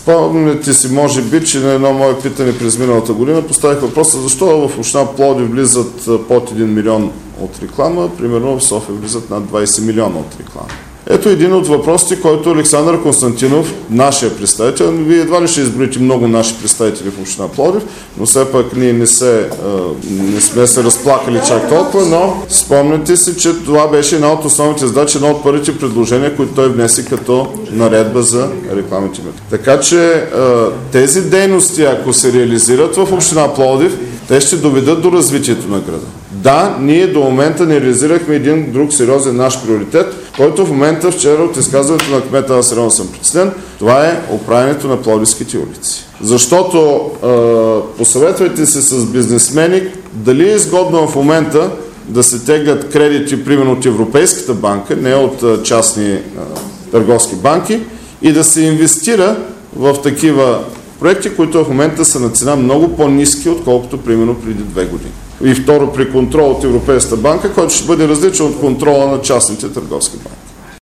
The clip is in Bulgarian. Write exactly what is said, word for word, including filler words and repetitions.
Спомняте си, може би, че на едно мое питане през миналата година поставих въпроса защо в община Пловдив влизат под един милион от реклама, примерно в София влизат над двайсет милиона от реклама. Ето един от въпросите, който Александър Константинов, нашия представител, вие едва ли ще изброите много наши представители в община Пловдив, но все пак ние не, се, не сме се разплакали чак толкова, но спомняте си, че това беше една от основните задачи, едно от първите предложения, които той внесе като наредба за рекламите. Така че тези дейности, ако се реализират в община Пловдив, те ще доведат до развитието на града. Да, ние до момента не реализирахме един друг сериозен наш приоритет, който в момента вчера от изказването на кмета на сериозно съм притеснен, това е оправянето на пловдивските улици. Защото е, посъветвайте се с бизнесмени дали е изгодно в момента да се теглят кредити, примерно от Европейската банка, не от частни е, търговски банки, и да се инвестира в такива проекти, които в момента са на цена много по-ниски, отколкото примерно преди две години. И второ, при контрол от Европейската банка, който ще бъде различен от контрола на частните търговски банки.